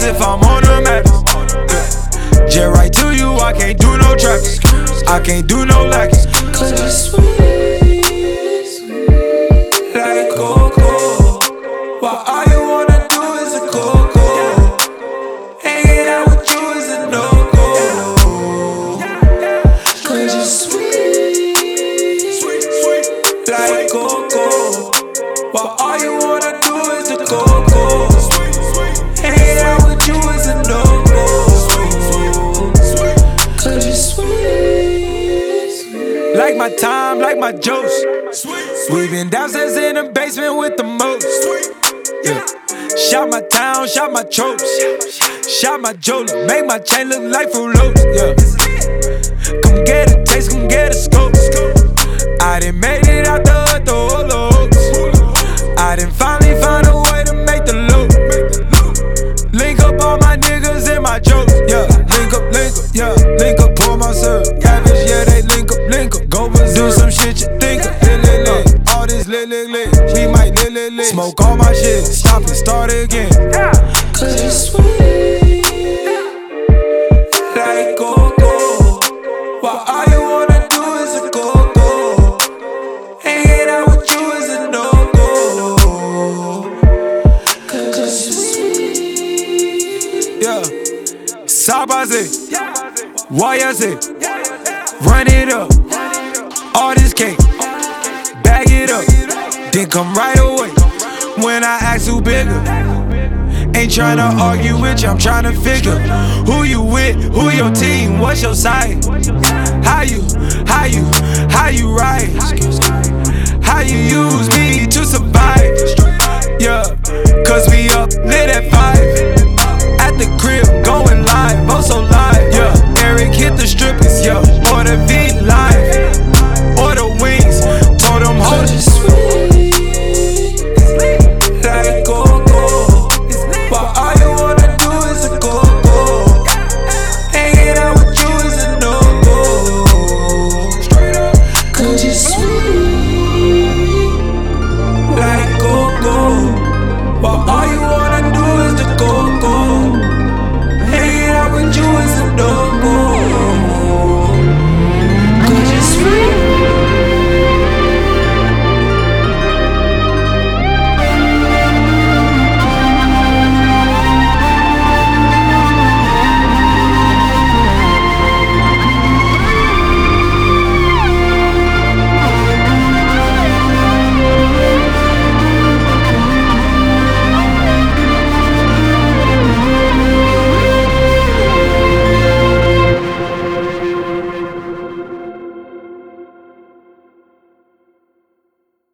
if I'm on the map. Jet right to you, I can't do no traps. I can't do no lacking. Cause you're sweet like cocoa. While all you wanna do is a cocoa. Hanging out with you is a no-go. Cause you're sweet like cocoa. While all you wanna do is a cocoa. Hanging out with you is a no-go. Cause you're sweet like my time, like my jokes. We been downstairs in the basement with the most. Yeah. Shot my town, shot my tropes. Shot my jeweler, make my chain look like Fruit Loops. Yeah. Come get a taste, come get a scope. I done made it out the hood, the whole hooks. I done finally found a way to make the loop. Link up all my niggas and my jokes. Yeah, link up, yeah, link up, pour my syrup. Cabbage, yeah, they link up. Go do some shit you think of. All this lit. We might lit. Smoke all my shit, stop and start again. Cause you're sweet like cocoa. While all you wanna do is a cocoa. Hanging out with you is a no-go. Cause you're sweet. Yeah, Sabase, YS, run it up. All this cake, bag it up, then come right away. When I ask who bigger, ain't tryna argue with you, I'm tryna figure who you with, who your team, what's your side. How you rise, how you use me to survive.